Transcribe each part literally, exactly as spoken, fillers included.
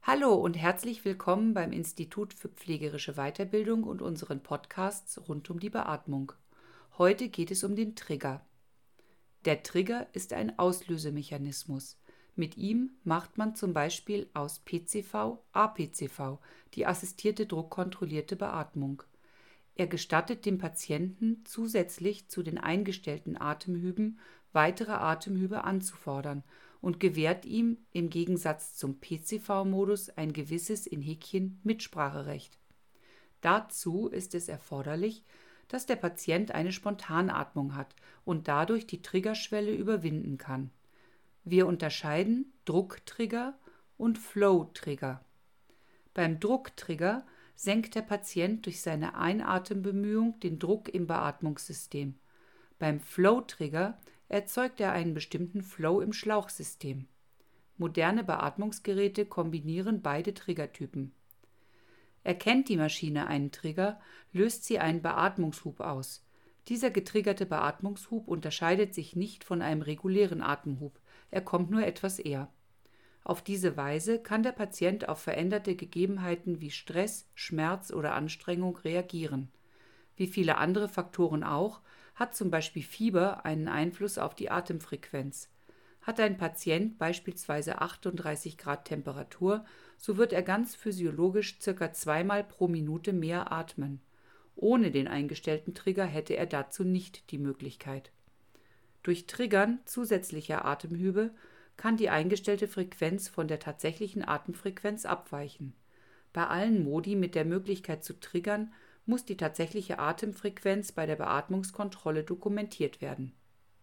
Hallo und herzlich willkommen beim Institut für pflegerische Weiterbildung und unseren Podcasts rund um die Beatmung. Heute geht es um den Trigger. Der Trigger ist ein Auslösemechanismus. Mit ihm macht man zum Beispiel aus P C V A P C V, die assistierte druckkontrollierte Beatmung. Er gestattet dem Patienten zusätzlich zu den eingestellten Atemhüben weitere Atemhübe anzufordern und gewährt ihm im Gegensatz zum P C V-Modus ein gewisses in Häkchen Mitspracherecht. Dazu ist es erforderlich, dass der Patient eine Spontanatmung hat und dadurch die Triggerschwelle überwinden kann. Wir unterscheiden Drucktrigger und Flow-Trigger. Beim Drucktrigger senkt der Patient durch seine Einatembemühung den Druck im Beatmungssystem. Beim Flow-Trigger erzeugt er einen bestimmten Flow im Schlauchsystem. Moderne Beatmungsgeräte kombinieren beide Triggertypen. Erkennt die Maschine einen Trigger, löst sie einen Beatmungshub aus. Dieser getriggerte Beatmungshub unterscheidet sich nicht von einem regulären Atemhub, er kommt nur etwas eher. Auf diese Weise kann der Patient auf veränderte Gegebenheiten wie Stress, Schmerz oder Anstrengung reagieren. Wie viele andere Faktoren auch, hat zum Beispiel Fieber einen Einfluss auf die Atemfrequenz. Hat ein Patient beispielsweise achtunddreißig Grad Temperatur, so wird er ganz physiologisch ca. zweimal pro Minute mehr atmen. Ohne den eingestellten Trigger hätte er dazu nicht die Möglichkeit. Durch Triggern zusätzlicher Atemhübe kann die eingestellte Frequenz von der tatsächlichen Atemfrequenz abweichen. Bei allen Modi mit der Möglichkeit zu triggern, muss die tatsächliche Atemfrequenz bei der Beatmungskontrolle dokumentiert werden.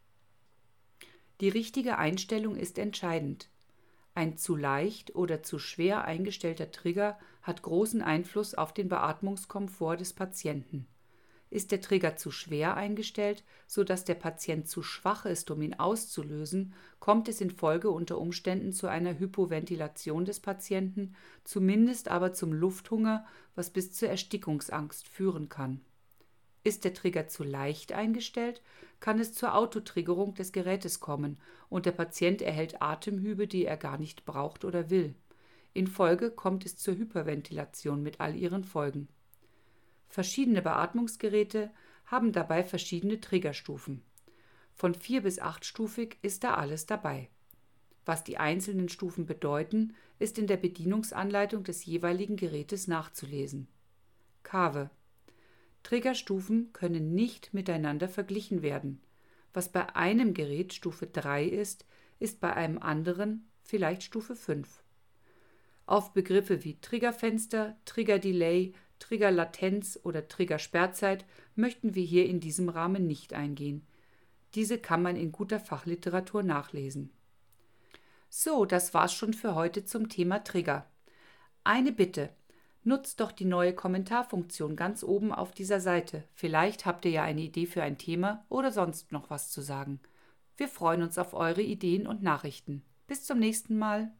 Die richtige Einstellung ist entscheidend. Ein zu leicht oder zu schwer eingestellter Trigger hat großen Einfluss auf den Beatmungskomfort des Patienten. Ist der Trigger zu schwer eingestellt, sodass der Patient zu schwach ist, um ihn auszulösen, kommt es in Folge unter Umständen zu einer Hypoventilation des Patienten, zumindest aber zum Lufthunger, was bis zur Erstickungsangst führen kann. Ist der Trigger zu leicht eingestellt, kann es zur Autotriggerung des Gerätes kommen und der Patient erhält Atemhübe, die er gar nicht braucht oder will. In Folge kommt es zur Hyperventilation mit all ihren Folgen. Verschiedene Beatmungsgeräte haben dabei verschiedene Triggerstufen. Von vier bis achtstufig ist da alles dabei. Was die einzelnen Stufen bedeuten, ist in der Bedienungsanleitung des jeweiligen Gerätes nachzulesen. Kave: Triggerstufen können nicht miteinander verglichen werden. Was bei einem Gerät Stufe drei ist, ist bei einem anderen vielleicht Stufe fünf. Auf Begriffe wie Triggerfenster, Triggerdelay, Triggerlatenz oder Triggersperrzeit möchten wir hier in diesem Rahmen nicht eingehen. Diese kann man in guter Fachliteratur nachlesen. So, das war's schon für heute zum Thema Trigger. Eine Bitte: Nutzt doch die neue Kommentarfunktion ganz oben auf dieser Seite. Vielleicht habt ihr ja eine Idee für ein Thema oder sonst noch was zu sagen. Wir freuen uns auf eure Ideen und Nachrichten. Bis zum nächsten Mal.